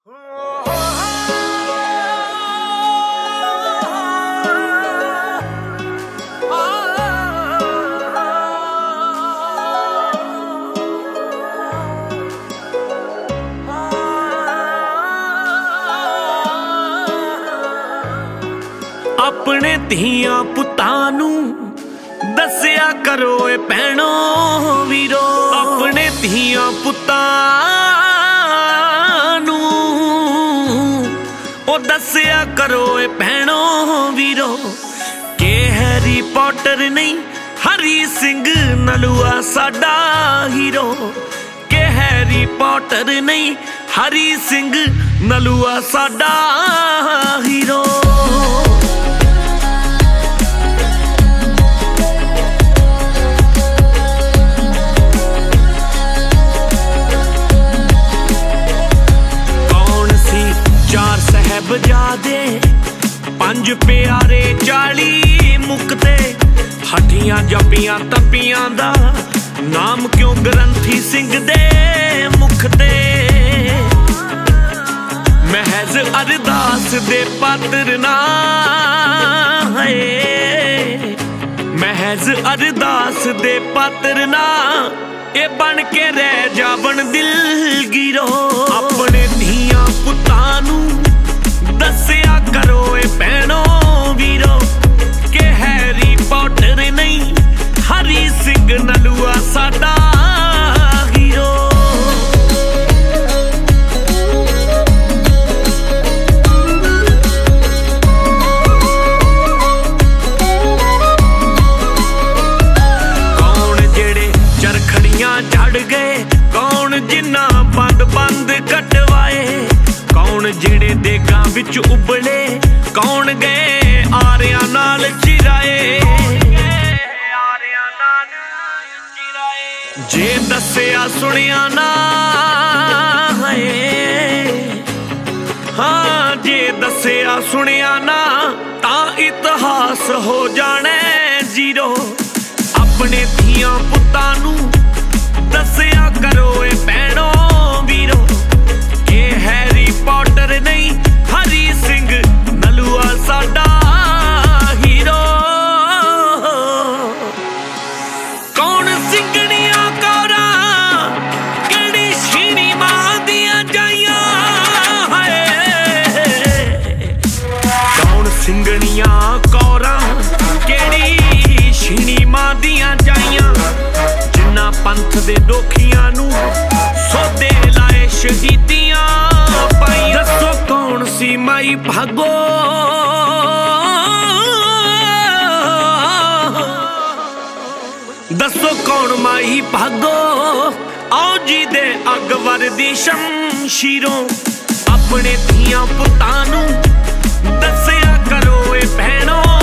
अपने धियां पुत्तां नूं दस्सिया करो ए भैणो वीरो। अपने धियां पुत्तां नूं ओ दस्सिया करो ए भैणो वीरो के हैरी पॉटर नहीं हरी सिंह नलूआ साडा हीरो। के हैरी पॉटर नहीं हरी सिंह नलूआ साडा हीरो। साहिबजादे पंज प्यारे 40 मुक्ते हठियां जपियां तपियां दा नाम क्यों ग्रंथी सिंह दे मुख ते। महज अरदास दे पात्र ना है, महज अरदास दे पात्र ना ए बन के रह जावन दिल गिरो। अपने धियां पुत्तां नूं दस्सिया करो ए भैणो वीरो के हैरी पॉटर नहीं हरी सिंह नलूआ साडा हीरो। कौन जेड़े चरखड़ियां झड़ गए, कौन जिन्ना बंद बंद कटवाए, कौन जेड़े देगां विच उबले, कौन गए आरियां नाल चिराए। जे दस्सिया सुनिया ना है, हाँ जे दस्सिया सुनिया ना तां इतिहास हो जाने जीरो। अपने धियां पुत्तां नूं दस्सिया करो ए भैणो वीरो के हैरी पॉटर नहीं हरी सिंह नलूआ साडा हीरो। कौन सिंगणियां कौरा केड़ी छीनी मां दियां जाइयां है। कौन सिंगणियां कौरा केड़ी छीनी मां दियां जाइयां जिन्ना पंथ दे दोखियां नूं सोदे लाए शहीदियां पाई। दसो कौन सी माई भागो दसो कौन माई भागो आओ जी दे अकबर दी शमशीरों। अपने धियां पुत्तां नूं दस्सिया करो ए भैणो